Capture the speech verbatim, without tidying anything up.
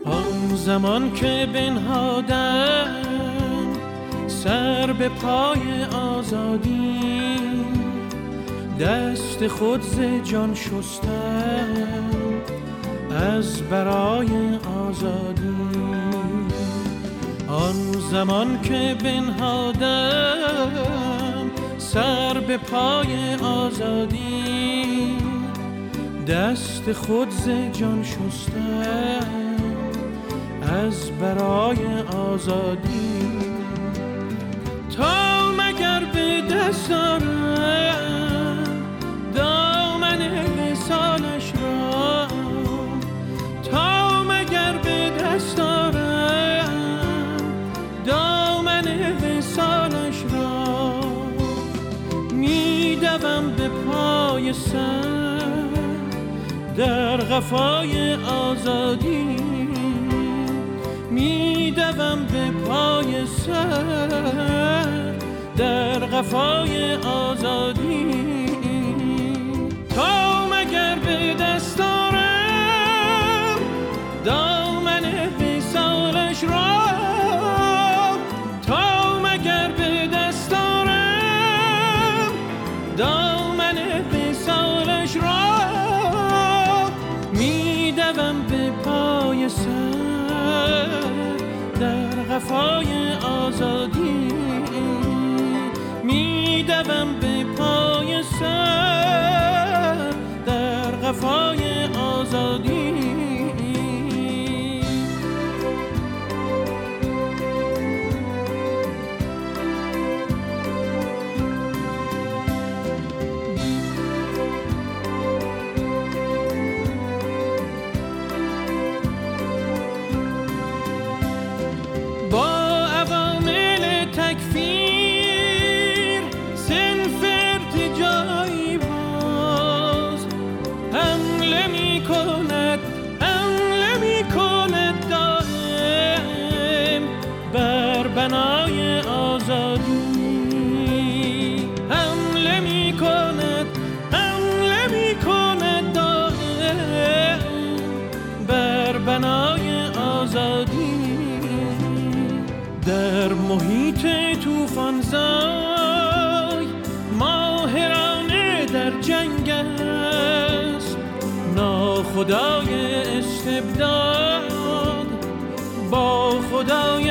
آن زمان که بنهادم سر به پای آزادی، دست خود ز جان شستم از برای آزادی. آن زمان که بنهادم سر به پای آزادی، دست خود ز جان شستم از برای آزادی. تا مگر به دست آرم دامن وصالش را، تا مگر به دست آرم دامن وصالش را، میدوم به پای سر در قفای آزادی، میدوم به پای سر در قفای آزادی. تا مگر به دست آرم دامن وصالش را، تا مگر به دست آرم دامن وصالش را، میدوم به پای سر در قفای آزادی، میدوم به پای سر در قفای آزادی. بنای آزادی حمله می کند، حمله می کند دائم بر بنای آزادی. در محیط طوفان زای ماهرانه در جنگ است، ناخدای استبداد با خدای